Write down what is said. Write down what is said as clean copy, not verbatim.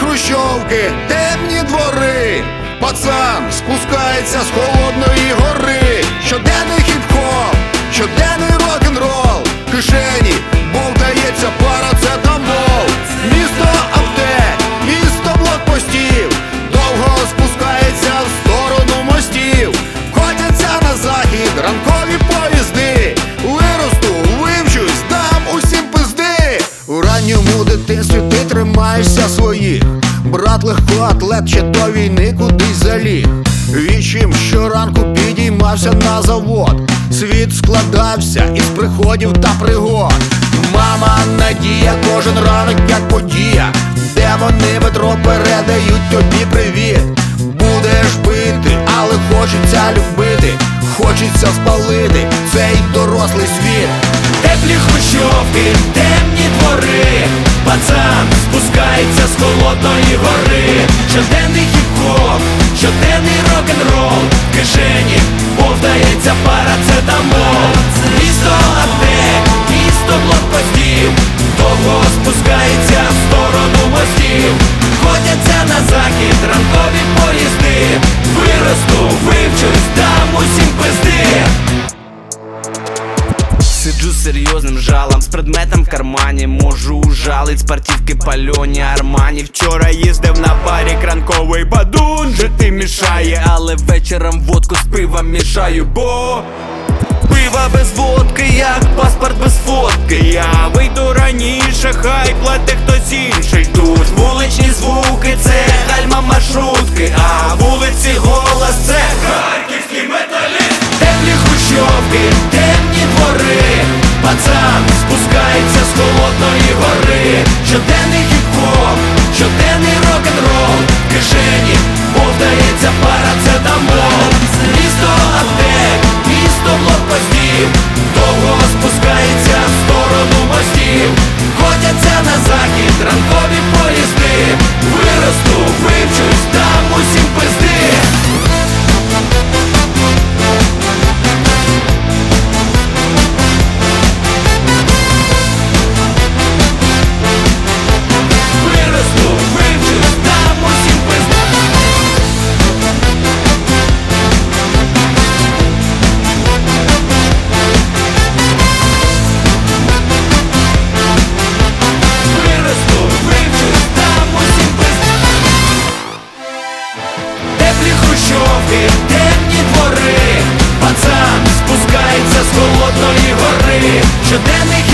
хрущовки, темні двори. Пацан спускається з холодної гори. Щоденний хіп-хоп, щоденний рок-н-рол. В кишені бовтається парацетамол. Місто аптек, місто блокпостів. Довго спускається в сторону мостів. Котяться на захід ранкові поїзди. Виросту, вивчусь, дам усім пизди. У ранньому дитинстві ти тримаєшся своїх. Брат легкоатлет ще до війни кудись заліг. Вічим щоранку підіймався на завод. Світ складався із приходів та пригод. Мама надія, кожен ранок як подія. Демони метро передають тобі привіт. Будеш бити, але хочеться любити. Хочеться спалити цей дорослий світ. Теплі хрущовки, темні двори. Пацан спускається з холодної гори. Щоденний хіп-хоп, щоденний рок-н-рол. В кишені бовтається парацетамол. Місто аптек, місто блокпостів. Довго спускається в сторону мостів. Ходяться на захід ранкові поїзди. Виросту, вивчусь, дам усім пизди. Сиджу з серйозним жалом, з предметом в кармані. Можу ужалить спортивки пальоні Армані. Вчора їздив на барік, ранковий бадун жити мішає. Але вечором водку з пивом мішаю, бо пива без водки, як паспорт без фотки. Я вийду раніше, хай платить хтось інший. Тут вуличні звуки, це гальма маршрутки. А вулиці голос, це харківський металіст. Теплі хрущовки, темні двори. Пацан спускається з холодної гори. Щоденний хіп-хоп, щоденний рок-н-рол. В кишені бовтається парацетамол. Місто аптек, місто блокпостів. Довго спускається в сторону мостів. Ходяться на захід ранкові поїзди. Виросту, вивчусь, дам усім пизди. Темні двори. Пацан спускається з холодної гори. Щоденний